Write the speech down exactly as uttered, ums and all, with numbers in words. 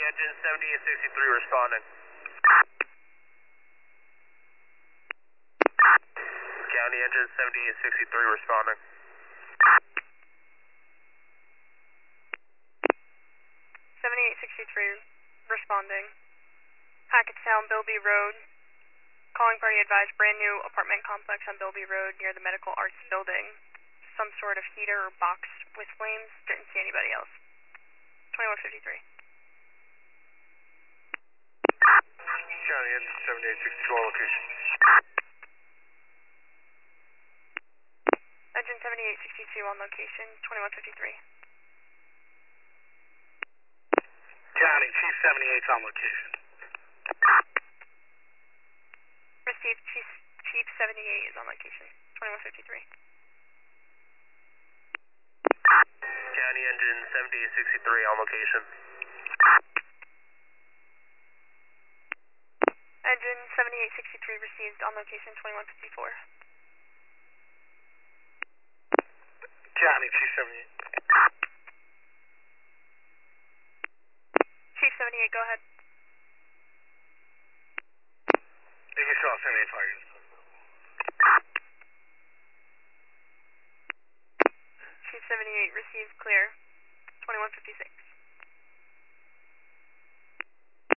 engine seventy-eight sixty-three responding. County engine seventy-eight sixty-three responding. seventy-eight sixty-three responding. Hackettstown, Bilby Road. Calling party advised, brand new apartment complex on Bilby Road near the Medical Arts Building. Some sort of heater or box with flames. Didn't see anybody else. twenty-one fifty-three. County engine seventy-eight sixty-four location. Engine seventy-eight sixty-two on location, twenty-one fifty-three. County, Chief seventy-eight's on location. Received, Chief, Chief seventy-eight is on location, twenty-one fifty-three. County engine seventy-eight sixty-three on location. Engine seventy-eight sixty-three received on location, twenty-one fifty-four. County, Chief seventy-eight. Chief seventy-eight, go ahead. You can show seventy-eight fire. Chief seventy-eight received clear, twenty-one fifty-six.